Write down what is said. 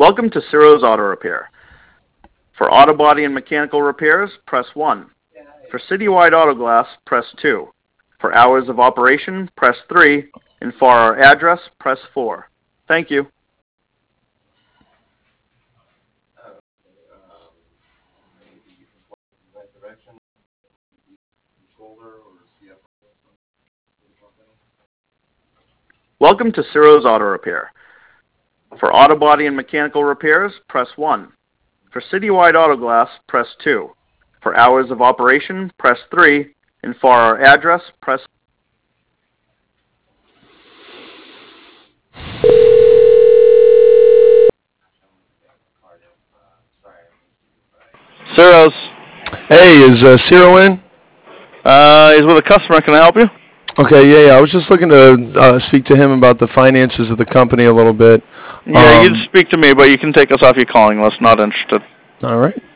Welcome to Ciro's Auto Repair. For auto body and mechanical repairs, press 1. For Citywide Auto Glass, press 2. For hours of operation, press 3. And for our address, press 4. Thank you. Welcome to Ciro's Auto Repair. For auto body and mechanical repairs, press 1. For Citywide Auto Glass, press 2. For hours of operation, press 3. And for our address, press 4. Ciro's. Hey, is Ciro in? He's with a customer. Can I help you? Okay, yeah. I was just looking to speak to him about the finances of the company a little bit. Yeah, you can speak to me, but you can take us off your calling list. Not interested. All right.